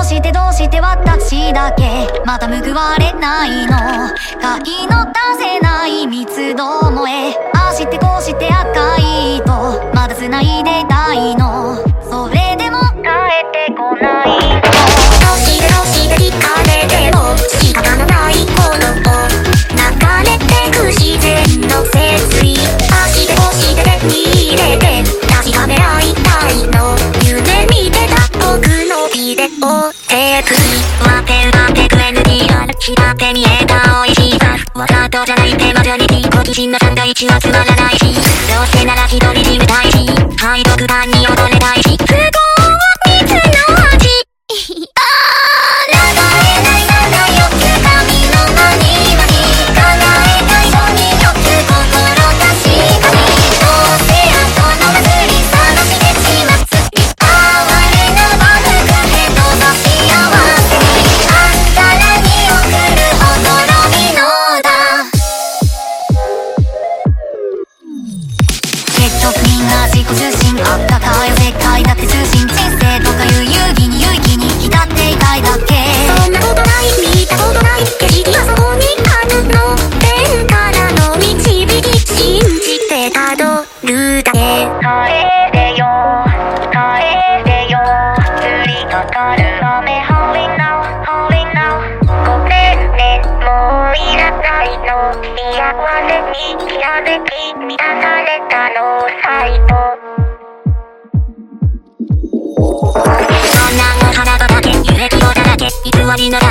して私だけまた報われないの。買いの出せない密度萌え、ああしてこうして赤いとまだ繋いでたいの。それでも帰ってこないの。どうして聞かれても仕方のないこの流れてく自然の摂理、ああしてこうして手に入れて確かめ合いたいの。夢見てた僕のビデオテープ割ってく NTR 光って見えた美味しさ、わざとじゃない手間じゃに好奇心の3が1はつまらないし、どうせなら一人決めたいし、背徳感に踊れたいし、不幸は蜜の味あー流れないまだよく髪の間に巻き叶えたいのによく心確かに、どうせ後の祭り探してしまつり、哀れなバグがヘッドの幸せにあんたらに送るほころびのだ。結局みんな自己中心、あったかい世界だって通信、人生とかいう遊戯に浸っていたいだけ。そんなことない見たことない景色はそこにあるの。天からの導き信じてたどるだけ。帰れよ帰れよ降りかかる雨 Hurry now Hurry now ごめんねもういらないの。幸せにきらめき満たされたの最後。そんなお花とだけ、夢希望だらけ、偽りの